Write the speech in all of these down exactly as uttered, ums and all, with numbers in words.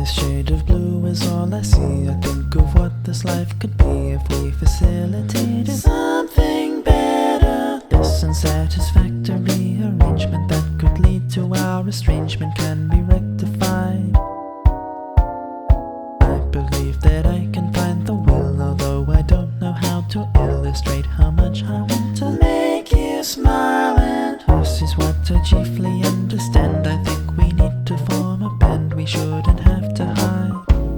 this shade of blue is all I see. I think of what this life could be if we facilitated something better. This unsatisfactory arrangement that could lead to our estrangement can be rectified. I believe that I can find the will, although I don't know how to illustrate how much I want to make you smile. And this is what I chiefly understand. I think we need to form a band, we shouldn't have to hide.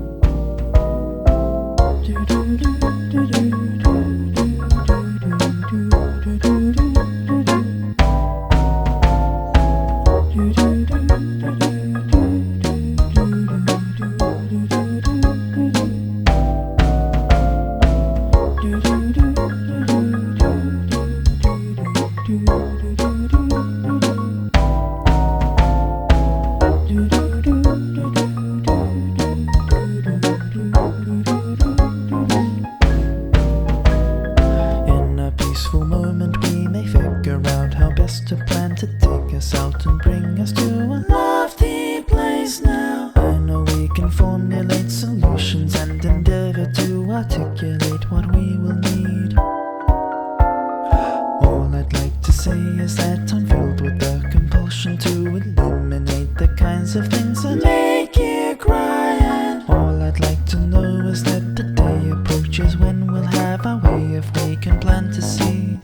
To plan to take us out and bring us to a lofty place now. I know we can formulate solutions and endeavor to articulate what we will need. All I'd like to say is that I'm filled with the compulsion to eliminate the kinds of things that make you cry. And all I'd like to know is that the day approaches when we'll have our way if we can plant a seed.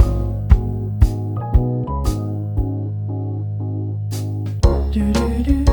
Do do do.